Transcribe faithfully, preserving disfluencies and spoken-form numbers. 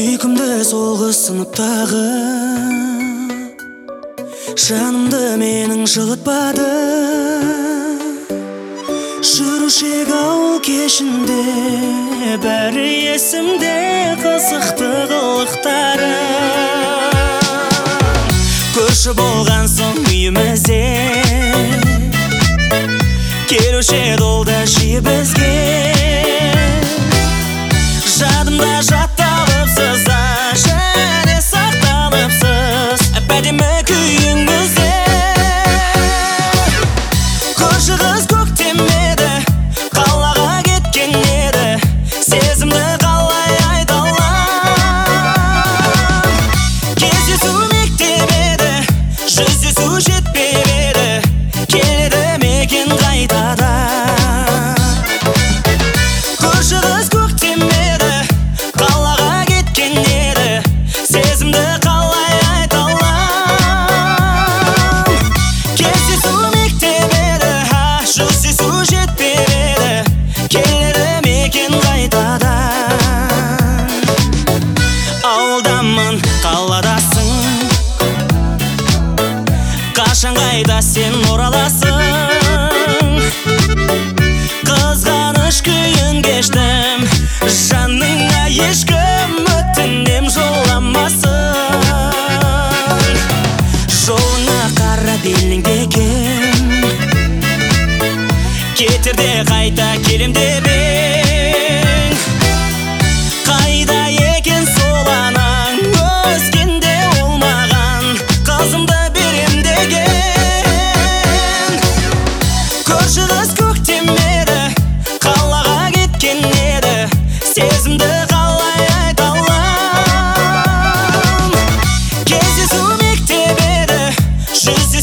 сүйкімді солғы сыныптағы жанымды менің жылытпады. Жүрушек ауыл кешінде бәрі есімде, қызықты қылықтары. Көрші болған соң үйімізде келуші ол да жиі бізге. Жадымда жатталыпсыз, және сақталыпсыз әдемі күйіңізде. Көрші қыз көктемеді, қалаға кеткен еді, сезімді қалай айта алам. Кездесу мектеп еді, жүздесу жетпеп еді, келеді мекен қайтадан. Көрші қыз көктемеді, қалаға кеткен еді, сезімді қалай айта алам. Кездесу мектеп еді, жүздесу жетпеп еді, келеді мекен қайтадан. Ауылдамын, қаладасың, қашан қайда сен ораласың. Қызғаныш күйін кештім, жаныңа ешкім өтінем жоламасын. Жолыңа қара беліңдеген, кетерде қайта келем деп ең. Қайда екен сол анаң, өскенде ол маған қызымды берем деген. Көрші қыз көктемеді, қалаға кеткен еді, сезімді қалай айта алам. Кездесу мектеп еді, жүздесу